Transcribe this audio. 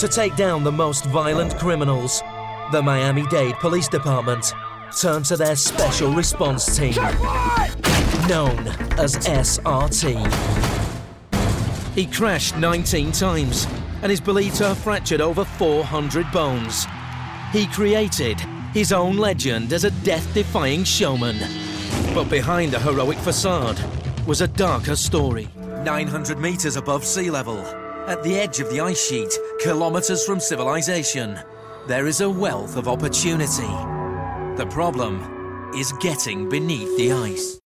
To take down the most violent criminals, the Miami-Dade Police Department turned to their Special Response Team, known as SRT. He crashed 19 times and is believed to have fractured over 400 bones. He created his own legend as a death-defying showman. But behind the heroic facade was a darker story. 900 meters above sea level, at the edge of the ice sheet, kilometers from civilization, there is a wealth of opportunity. The problem is getting beneath the ice.